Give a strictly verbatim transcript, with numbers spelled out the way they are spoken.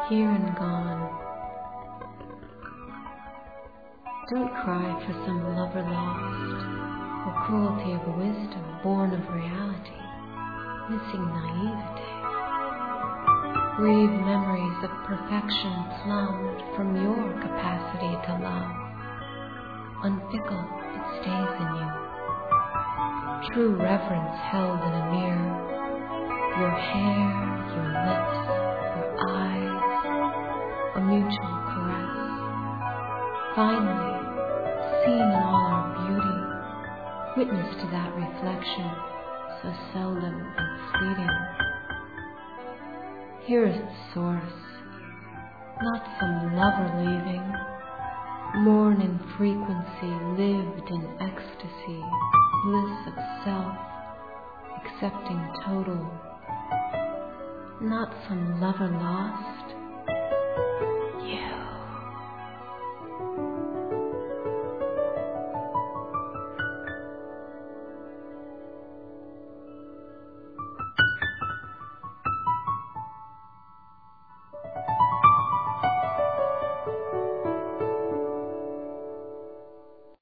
here and gone. Don't cry for some lover lost, or cruelty of wisdom born of reality, missing naivete. Grieve memories of perfection plumbed from your capacity to love. Unfickle, it stays in you. True reverence held in a mirror. Your hair, your lips, your eyes, a mutual caress. Finally, seen in all our beauty, witness to that reflection, so seldom and fleeting. Here is the source, not some lover leaving, born in frequency, lived in ecstasy, bliss of self, accepting total. Not some lover lost,